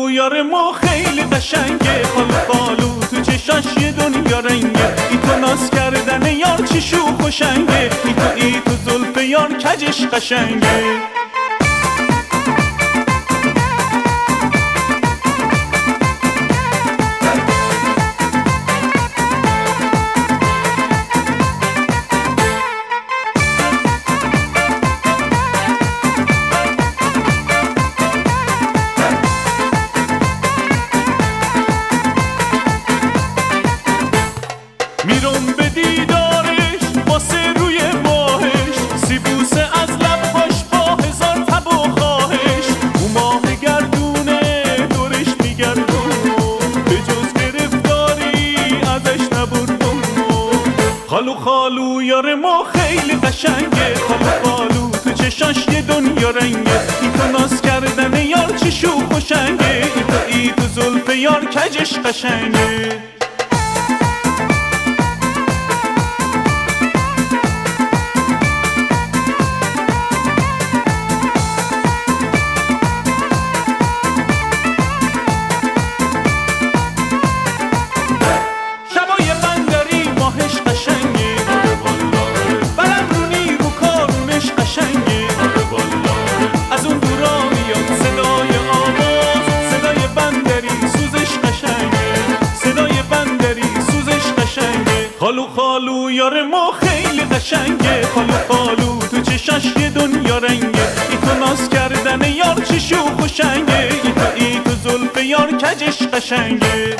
خالو یار ما خیلی قشنگه، خالو خالو تو چشاش یه دنیا رنگه، ای تو ناز کردن یار چی شوخ و شنگه، ای تو زلف یار کجش قشنگه. میرم به دیدارش واسه روی ماهش، سیبوسه از لبهاش با هزار تب و خواهش، او ماه گردونه دورش میگردم، به جز گرفتاری ازش نبردم. خالو خالو یار ما خیلی قشنگه، خالو خالو تو چشاش یه دنیا رنگه، ای تو ناز کردن یار چی شوخ و شنگه، ای تو زلف یار کجش قشنگه. خالو خالو یار ما خیلی قشنگه، خالو خالو تو چشاش یه دنیا رنگه، ای تو ناز کردن یار چی شوخ و شنگه، ای تو زلف یار کجش قشنگه.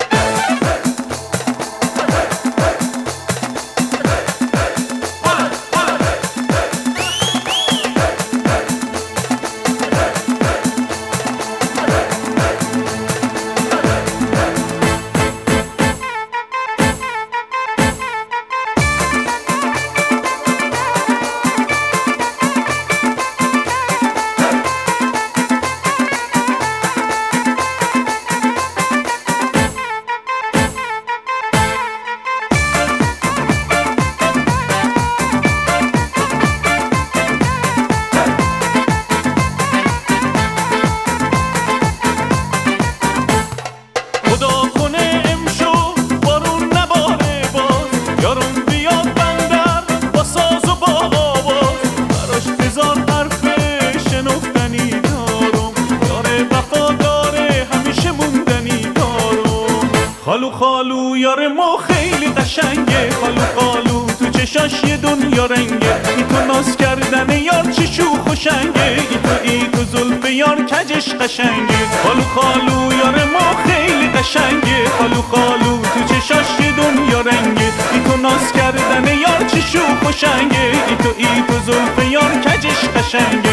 خالو خالو یار ما خیلی قشنگه، خالو خالو تو چشاش یه دنیا رنگه، ای تو ناز کردن یار چی شوخ و شنگه، ای تو زلف یار کجش قشنگه. خالو خالو یار ما خیلی قشنگه، خالو خالو تو چشاش یه دنیا رنگه، ای تو ناز کردن یار چی شوخ و شنگه، ای تو زلف یار کجش قشنگه.